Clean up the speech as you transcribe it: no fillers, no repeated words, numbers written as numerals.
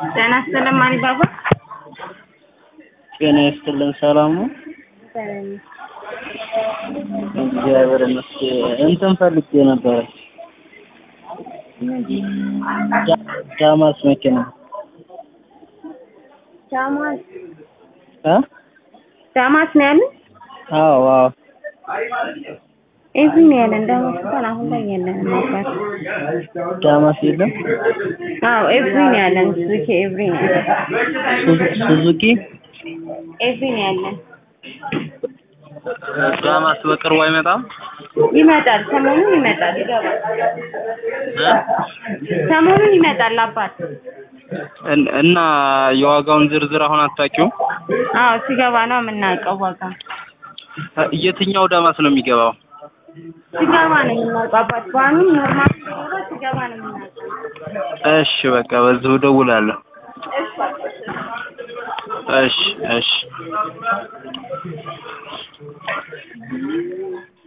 ጤና ይስጥልኝ ማሪ ባባ። ጤና ይስጥልኝ ሰላም ነው? እግዚአብሔር ይመስገን። እንትን ፈልጌ ነበር። ዳማስ መኪና ዳማስ ነው ያለው? አዎ እዚህ ነው ያለው። ዳማስ እንኳን አሁን ላይ የለንም ነበር። ዳማስ የለም? አዎ ኤቭሪ ነው ያለን። ሱዙኪ ኤቭሪ ነው ያለን። ሱዙኪ ኤቭሪ ነው ያለን። ዳማስ በቅርቡ አይመጣም? ይመጣል፣ ሰሞኑን ይመጣል፣ ይገባል። ሰሞኑን ይመጣል አባት። እና የዋጋውን ዝርዝር አሁን አታውቂውም? አዎ ሲገባ ነው የምናውቀው ዋጋ። የትኛው ዳማስ ነው የሚገባው? ሲገባ ነው የምናውቀው አባት። ባኑን ኖርማል ሲገባ ነው የምናውቀው። እሺ በቃ በዚሁ እደውላለሁ። እሺ